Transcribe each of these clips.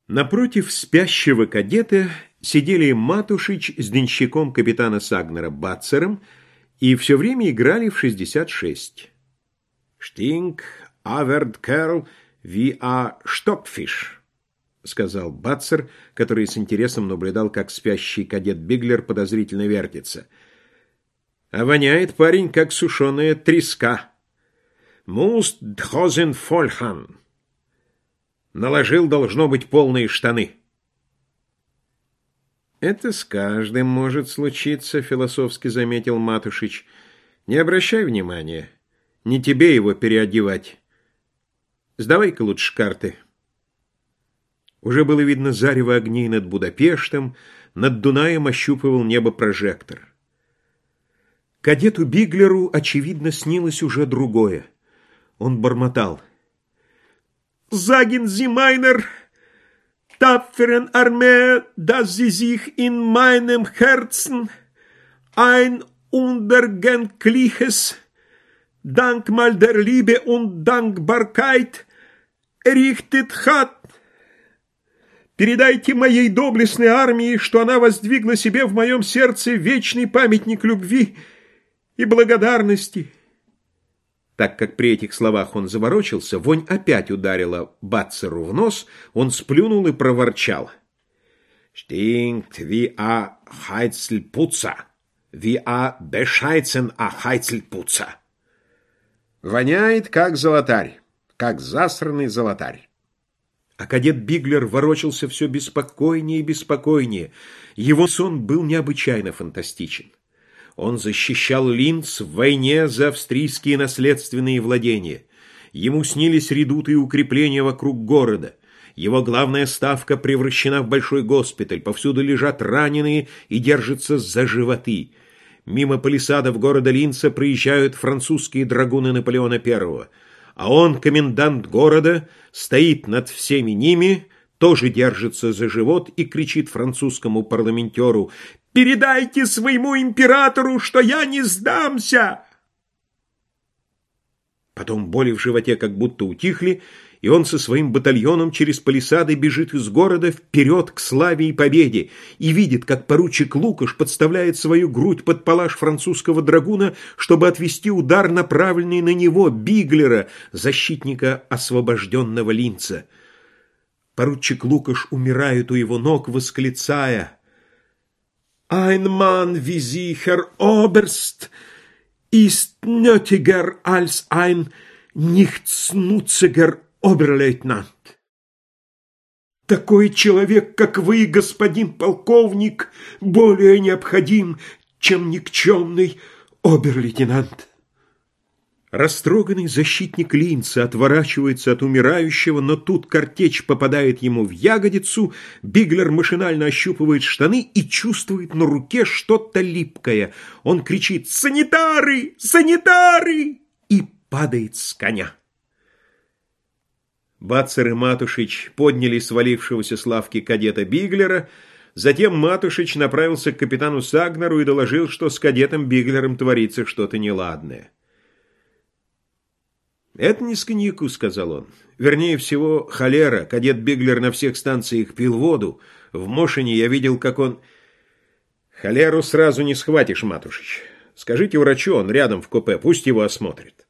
Напротив спящего кадета сидели Матушич с денщиком капитана Сагнера Бацером и все время играли в 66. «Штинг, аверд керл, ви а штопфиш», — сказал Бацер, который с интересом наблюдал, как спящий кадет Биглер подозрительно вертится. «А воняет парень, как сушеная треска. Муст дхозен фольхан. Наложил, должно быть, полные штаны». «Это с каждым может случиться», — философски заметил Матушич. «Не обращай внимания. Не тебе его переодевать. Сдавай-ка лучше карты». Уже было видно зарево огней над Будапештом, над Дунаем ощупывал небо прожектор. Кадету Биглеру, очевидно, снилось уже другое. Он бормотал. «Sagen Sie meiner tapferen Armee, dass sie sich in meinem Herzen ein unvergängliches Dankmal der Liebe und Dankbarkeit errichtet hat. Передайте моей доблестной армии, что она воздвигла себе в моем сердце вечный памятник любви и благодарности». Так как при этих словах он заворочился, вонь опять ударила Бацеру в нос, он сплюнул и проворчал. «Stinkt wie a Heizelputzer, wie a bescheißen a Heizelputzer». «Воняет, как золотарь, как засранный золотарь». А кадет Биглер ворочался все беспокойнее и беспокойнее. Его сон был необычайно фантастичен. Он защищал Линц в войне за австрийские наследственные владения. Ему снились редуты и укрепления вокруг города. Его главная ставка превращена в большой госпиталь. Повсюду лежат раненые и держатся за животы. Мимо палисадов города Линца проезжают французские драгуны Наполеона I. А он, комендант города, стоит над всеми ними, тоже держится за живот и кричит французскому парламентеру: «Передайте своему императору, что я не сдамся!» Потом боли в животе как будто утихли, и он со своим батальоном через палисады бежит из города вперед к славе и победе и видит, как поручик Лукаш подставляет свою грудь под палаш французского драгуна, чтобы отвести удар, направленный на него, Биглера, защитника освобожденного Линца. Поручик Лукаш умирает у его ног, восклицая: «Ein Mann wie Sie, Herr Oberst, ist nötiger als ein nichtsnutziger Oberleutnant». «Такой человек, как вы, господин полковник, более необходим, чем никчемный обер-лейтенант». Растроганный защитник Линца отворачивается от умирающего, но тут картечь попадает ему в ягодицу, Биглер машинально ощупывает штаны и чувствует на руке что-то липкое. Он кричит «Санитары! Санитары!» и падает с коня. Бацер и Матушич подняли свалившегося с лавки кадета Биглера. Затем Матушич направился к капитану Сагнеру и доложил, что с кадетом Биглером творится что-то неладное. «Это не с коньяку», — сказал он. «Вернее всего, холера. Кадет Биглер на всех станциях пил воду. В Мошине я видел, как он...» «Холеру сразу не схватишь, Матушич. Скажите врачу, он рядом в купе, пусть его осмотрит».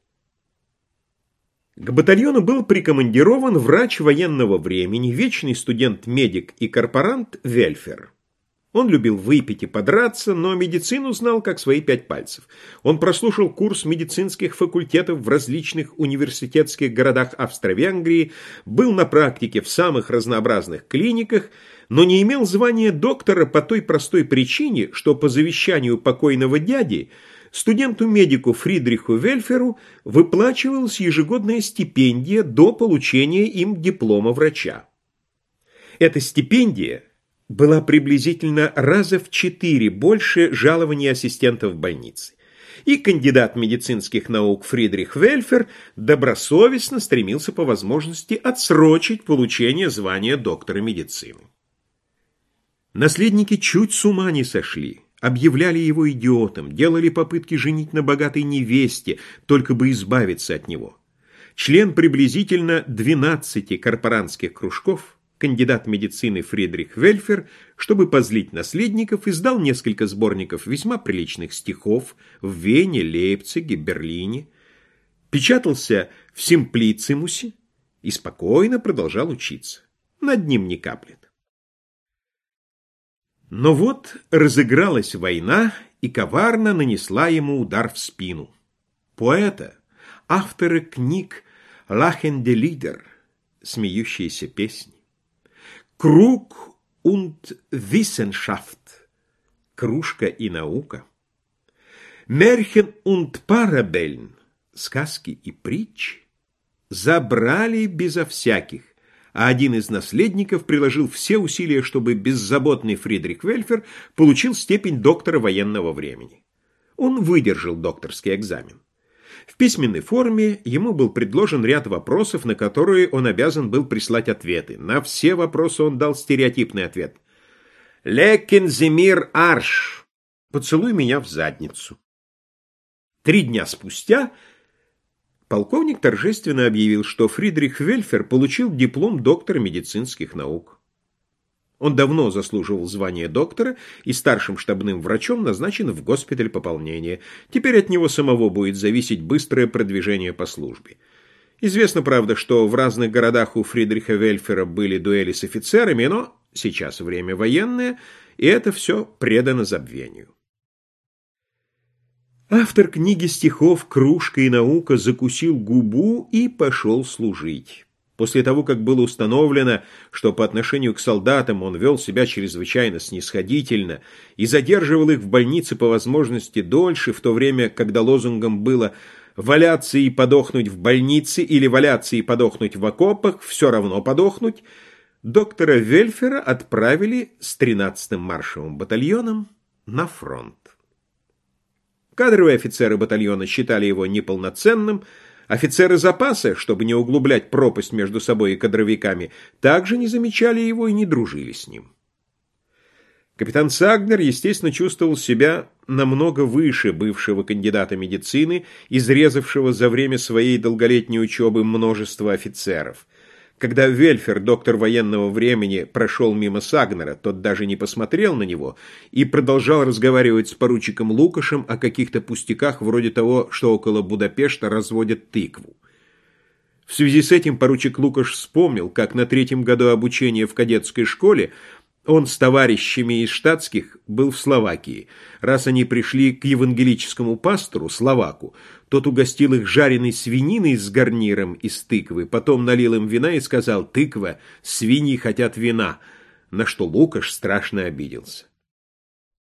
К батальону был прикомандирован врач военного времени, вечный студент-медик и корпорант Вельфер. Он любил выпить и подраться, но медицину знал как свои 5 пальцев. Он прослушал курс медицинских факультетов в различных университетских городах Австро-Венгрии, был на практике в самых разнообразных клиниках, но не имел звания доктора по той простой причине, что по завещанию покойного дяди студенту-медику Фридриху Вельферу выплачивалась ежегодная стипендия до получения им диплома врача. Эта стипендия была приблизительно раза в 4 больше жалования ассистентов больницы. И кандидат медицинских наук Фридрих Вельфер добросовестно стремился по возможности отсрочить получение звания доктора медицины. Наследники чуть с ума не сошли, объявляли его идиотом, делали попытки женить на богатой невесте, только бы избавиться от него. Член приблизительно 12 корпорантских кружков, Кандидат медицины Фридрих Вельфер, чтобы позлить наследников, издал несколько сборников весьма приличных стихов в Вене, Лейпциге, Берлине, печатался в Симплицимусе и спокойно продолжал учиться. Над ним не каплет. Но вот разыгралась война и коварно нанесла ему удар в спину. Поэта, автора книг «Lachende Lieder» смеющиеся песни, «Krug und Wissenschaft» кружка и наука, «Märchen und Parabeln» сказки и притчи забрали безо всяких, а один из наследников приложил все усилия, чтобы беззаботный Фридрих Вельфер получил степень доктора военного времени. Он выдержал докторский экзамен. В письменной форме ему был предложен ряд вопросов, на которые он обязан был прислать ответы. На все вопросы он дал стереотипный ответ. «Лекен земир арш» — «Поцелуй меня в задницу». 3 дня спустя полковник торжественно объявил, что Фридрих Вельфер получил диплом доктора медицинских наук. Он давно заслуживал звания доктора и старшим штабным врачом назначен в госпиталь пополнения. Теперь от него самого будет зависеть быстрое продвижение по службе. Известно, правда, что в разных городах у Фридриха Вельфера были дуэли с офицерами, но сейчас время военное, и это все предано забвению. Автор книги стихов «Кружка и наука» закусил губу и пошел служить. После того, как было установлено, что по отношению к солдатам он вел себя чрезвычайно снисходительно и задерживал их в больнице по возможности дольше, в то время, когда лозунгом было «валяться и подохнуть в больнице» или «валяться и подохнуть в окопах, все равно подохнуть», доктора Вельфера отправили с 13-м маршевым батальоном на фронт. Кадровые офицеры батальона считали его неполноценным, офицеры запаса, чтобы не углублять пропасть между собой и кадровиками, также не замечали его и не дружили с ним. Капитан Сагнер, естественно, чувствовал себя намного выше бывшего кандидата медицины, изрезавшего за время своей долголетней учебы множество офицеров. Когда Вельфер, доктор военного времени, прошел мимо Сагнера, тот даже не посмотрел на него и продолжал разговаривать с поручиком Лукашем о каких-то пустяках вроде того, что около Будапешта разводят тыкву. В связи с этим поручик Лукаш вспомнил, как на 3-м году обучения в кадетской школе он с товарищами из штатских был в Словакии. Раз они пришли к евангелическому пастору, словаку, тот угостил их жареной свининой с гарниром из тыквы, потом налил им вина и сказал: «Тыква, свиньи хотят вина», на что Лукаш страшно обиделся.